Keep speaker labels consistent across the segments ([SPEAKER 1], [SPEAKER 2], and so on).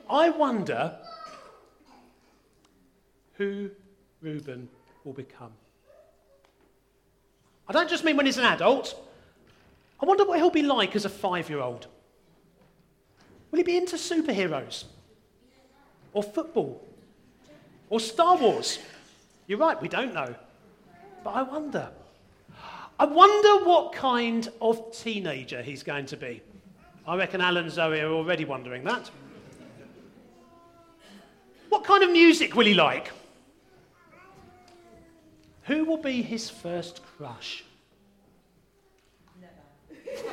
[SPEAKER 1] I wonder who Reuben will become. I don't just mean when he's an adult. I wonder what he'll be like as a 5-year-old. Will he be into superheroes? Or football? Or Star Wars? You're right, we don't know. But I wonder what kind of teenager he's going to be. I reckon Alan and Zoe are already wondering that. What kind of music will he like? Who will be his first crush? Never.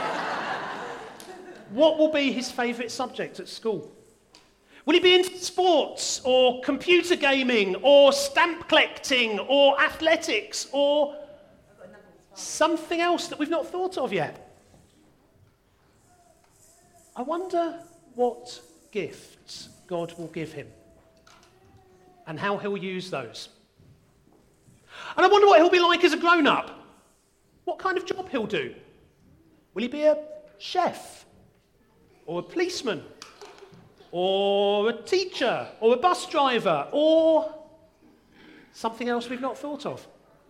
[SPEAKER 1] What will be his favourite subject at school? Will he be into sports or computer gaming or stamp collecting or athletics or something else that we've not thought of yet? I wonder what gifts God will give him and how he'll use those. And I wonder what he'll be like as a grown-up. What kind of job he'll do. Will he be a chef? Or a policeman? Or a teacher? Or a bus driver? Or something else we've not thought of?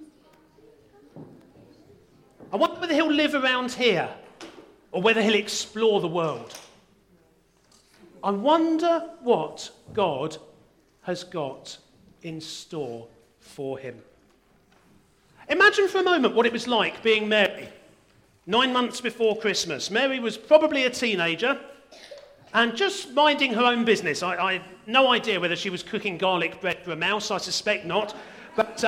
[SPEAKER 1] I wonder whether he'll live around here or whether he'll explore the world. I wonder what God has got in store for him. Imagine for a moment what it was like being Mary. 9 months before Christmas. Mary was probably a teenager and just minding her own business. I have no idea whether she was cooking garlic bread for a mouse. I suspect not. But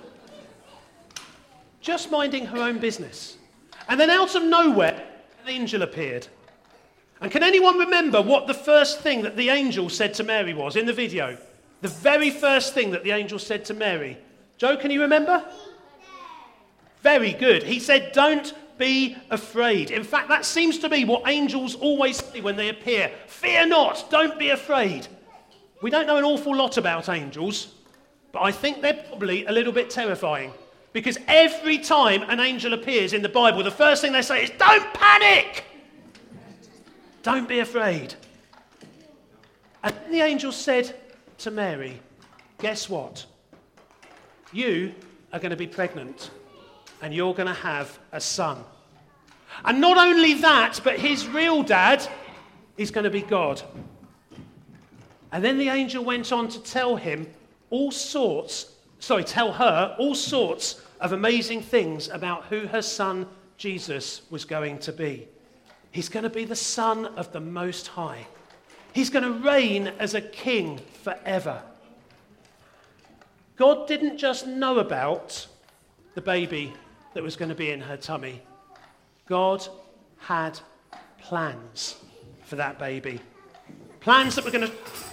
[SPEAKER 1] just minding her own business. And then out of nowhere, an angel appeared. And can anyone remember what the first thing that the angel said to Mary was in the video? The very first thing that the angel said to Mary. Joe, can you remember? Very good. He said, "Don't be afraid." In fact, that seems to be what angels always say when they appear. Fear not, don't be afraid. We don't know an awful lot about angels, but I think they're probably a little bit terrifying. Because every time an angel appears in the Bible, the first thing they say is, "Don't panic! Don't be afraid." And the angel said to Mary, "Guess what? You are going to be pregnant. And you're going to have a son. And not only that, but his real dad is going to be God." And then the angel went on to tell her all sorts of amazing things about who her son Jesus was going to be. He's going to be the Son of the Most High. He's going to reign as a king forever. God didn't just know about the baby that was going to be in her tummy. God had plans for that baby. Plans that were going to...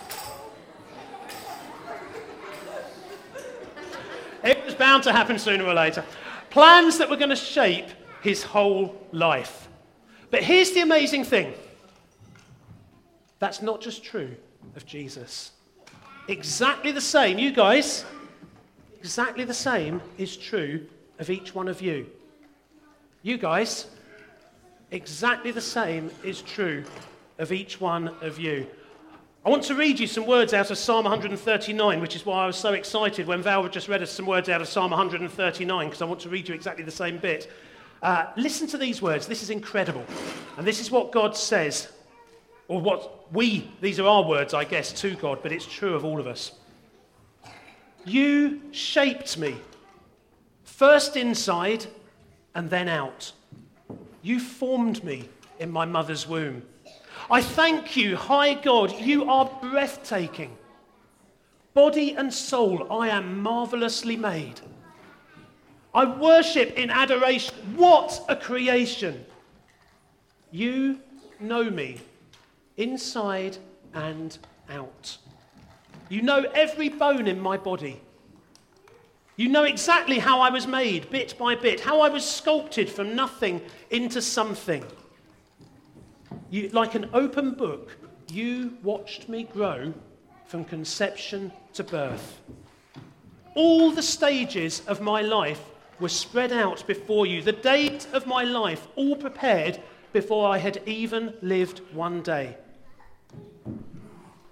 [SPEAKER 1] It was bound to happen sooner or later. Plans that were going to shape his whole life. But here's the amazing thing. That's not just true of Jesus. Exactly the same, you guys, exactly the same is true of each one of you. You guys, exactly the same is true of each one of you. I want to read you some words out of Psalm 139, which is why I was so excited when Val just read us some words out of Psalm 139, because I want to read you exactly the same bit. Listen to these words. This is incredible. And this is what God says, or these are our words, I guess, to God, but it's true of all of us. You shaped me, first inside and then out. You formed me in my mother's womb. I thank you, high God, you are breathtaking. Body and soul, I am marvelously made. I worship in adoration. What a creation. You know me inside and out. You know every bone in my body. You know exactly how I was made, bit by bit, how I was sculpted from nothing into something. You, like an open book, you watched me grow from conception to birth. All the stages of my life were spread out before you, the days of my life all prepared before I had even lived one day.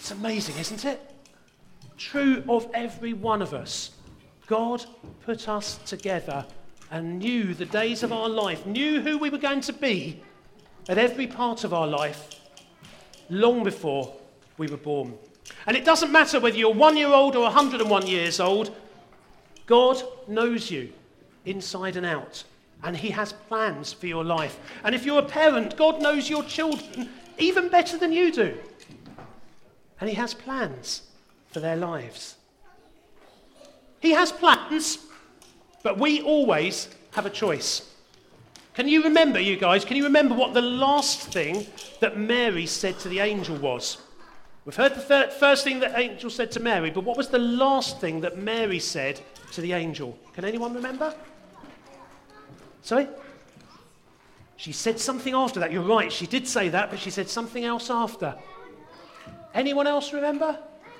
[SPEAKER 1] It's amazing, isn't it? True of every one of us. God put us together and knew the days of our life, knew who we were going to be at every part of our life long before we were born. And it doesn't matter whether you're 1 year old or 101 years old, God knows you inside and out, and he has plans for your life. And if you're a parent, God knows your children even better than you do, and he has plans for their lives. He has plans, but we always have a choice. Can you remember, you guys, can you remember what the last thing that Mary said to the angel was? We've heard the first thing that angel said to Mary, but what was the last thing that Mary said to the angel? Can anyone remember? Sorry? She said something after that. You're right, she did say that, but she said something else after. Anyone else remember?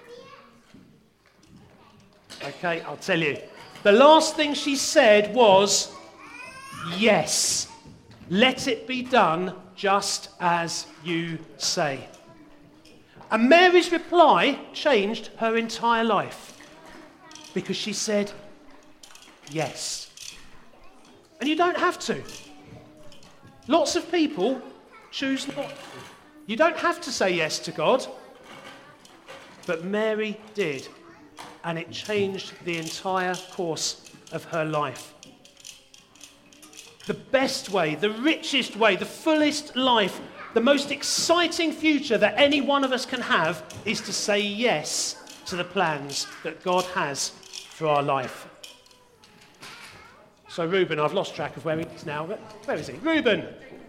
[SPEAKER 1] Okay, I'll tell you. The last thing she said was, yes, let it be done just as you say. And Mary's reply changed her entire life because she said, yes. And you don't have to. Lots of people choose not to. You don't have to say yes to God, but Mary did. And it changed the entire course of her life. The best way, the richest way, the fullest life, the most exciting future that any one of us can have is to say yes to the plans that God has for our life. So Reuben, I've lost track of where he is now, but where is he? Reuben,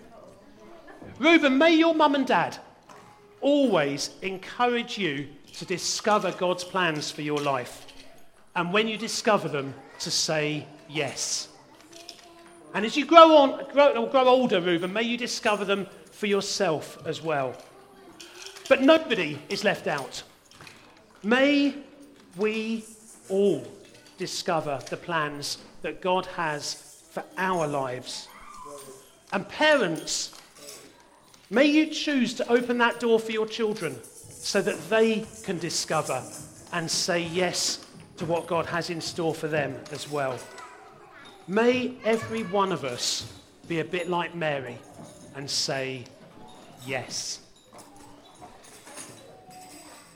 [SPEAKER 1] may your mum and dad always encourage you to discover God's plans for your life. And when you discover them, to say yes. And as you grow older, Reuben, may you discover them for yourself as well. But nobody is left out. May we all discover the plans that God has for our lives. And parents, may you choose to open that door for your children so that they can discover and say yes to what God has in store for them as well. May every one of us be a bit like Mary and say yes.